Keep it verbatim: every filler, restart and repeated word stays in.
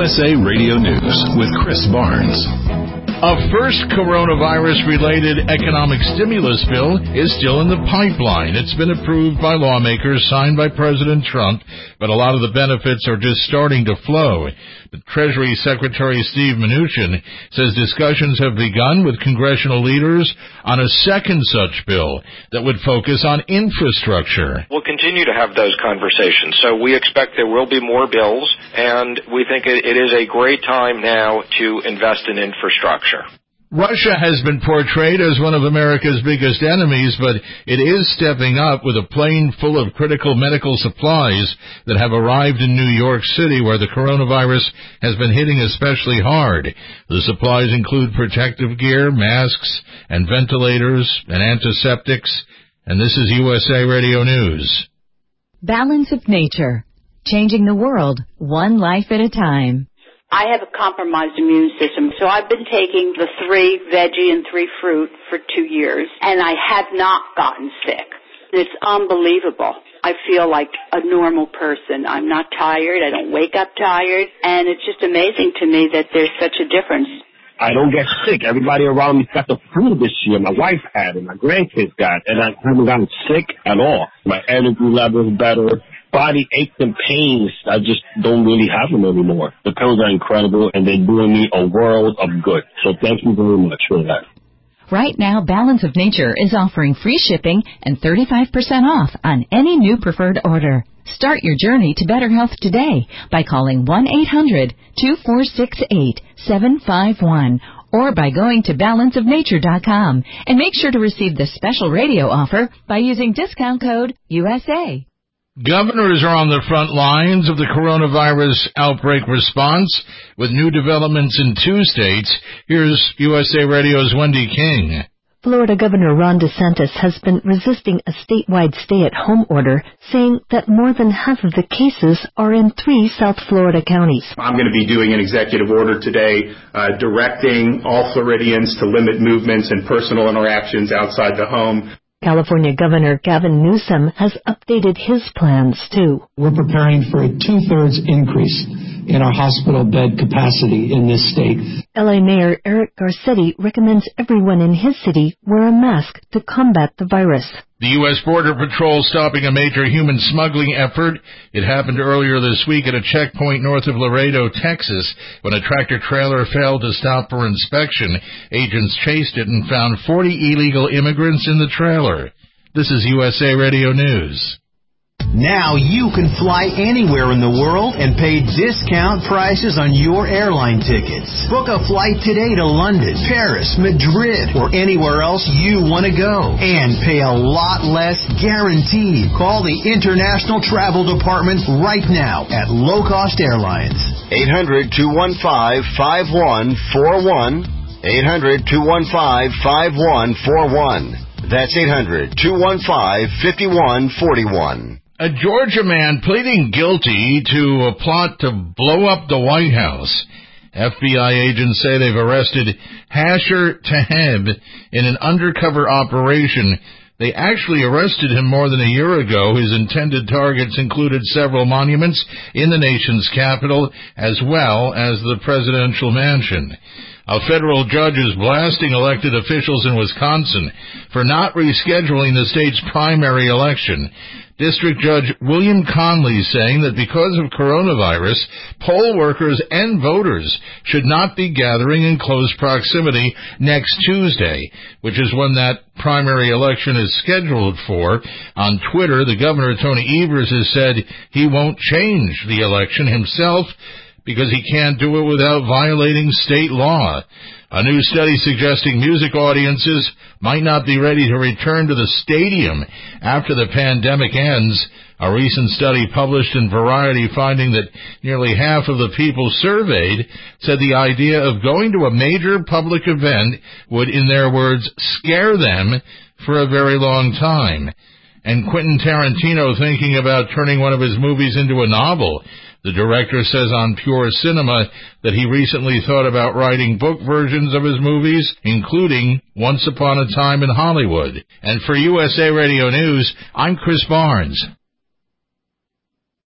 U S A Radio News with Chris Barnes. A first coronavirus-related economic stimulus bill is still in the pipeline. It's been approved by lawmakers, signed by President Trump, but a lot of the benefits are just starting to flow. The Treasury Secretary Steve Mnuchin says discussions have begun with congressional leaders on a second such bill that would focus on infrastructure. We'll continue to have those conversations. So we expect there will be more bills, and we think it is a great time now to invest in infrastructure. Russia has been portrayed as one of America's biggest enemies, but it is stepping up with a plane full of critical medical supplies that have arrived in New York City, where the coronavirus has been hitting especially hard. The supplies include protective gear, masks, and ventilators, and antiseptics. And this is U S A Radio News. Balance of Nature, changing the world one life at a time. I have a compromised immune system, so I've been taking the three veggie and three fruit for two years, and I have not gotten sick. It's unbelievable. I feel like a normal person. I'm not tired. I don't wake up tired, and it's just amazing to me that there's such a difference. I don't get sick. Everybody around me's got the flu this year. My wife had it. My grandkids got it, and I haven't gotten sick at all. My energy level is better. Body aches and pains, I just don't really have them anymore. The pills are incredible, and they're doing me a world of good. So thank you very much for that. Right now, Balance of Nature is offering free shipping and thirty-five percent off on any new preferred order. Start your journey to better health today by calling one eight hundred two four six eight seven five one or by going to balance of nature dot com. And make sure to receive the special radio offer by using discount code U S A. Governors are on the front lines of the coronavirus outbreak response with new developments in two states. Here's U S A Radio's Wendy King. Florida Governor Ron DeSantis has been resisting a statewide stay-at-home order, saying that more than half of the cases are in three South Florida counties. I'm going to be doing an executive order today uh, directing all Floridians to limit movements and personal interactions outside the home. California Governor Gavin Newsom has updated his plans, too. We're preparing for a two-thirds increase in our hospital bed capacity in this state. L A Mayor Eric Garcetti recommends everyone in his city wear a mask to combat the virus. The U S Border Patrol stopping a major human smuggling effort. It happened earlier this week at a checkpoint north of Laredo, Texas, when a tractor-trailer failed to stop for inspection. Agents chased it and found forty illegal immigrants in the trailer. This is U S A Radio News. Now you can fly anywhere in the world and pay discount prices on your airline tickets. Book a flight today to London, Paris, Madrid, or anywhere else you want to go. And pay a lot less guaranteed. Call the International Travel Department right now at Low Cost Airlines. eight hundred two one five five one four one. eight hundred two one five five one four one. That's eight hundred two one five five one four one. A Georgia man pleading guilty to a plot to blow up the White House. F B I agents say they've arrested Hasher Taheb in an undercover operation. They actually arrested him more than a year ago. His intended targets included several monuments in the nation's capital, as well as the presidential mansion. A federal judge is blasting elected officials in Wisconsin for not rescheduling the state's primary election. District Judge William Conley saying that because of coronavirus, poll workers and voters should not be gathering in close proximity next Tuesday, which is when that primary election is scheduled for. On Twitter, the governor, Tony Evers, has said he won't change the election himself because he can't do it without violating state law. A new study suggesting music audiences might not be ready to return to the stadium after the pandemic ends. A recent study published in Variety finding that nearly half of the people surveyed said the idea of going to a major public event would, in their words, scare them for a very long time. And Quentin Tarantino thinking about turning one of his movies into a novel. The director says on Pure Cinema that he recently thought about writing book versions of his movies, including Once Upon a Time in Hollywood. And for U S A Radio News, I'm Chris Barnes.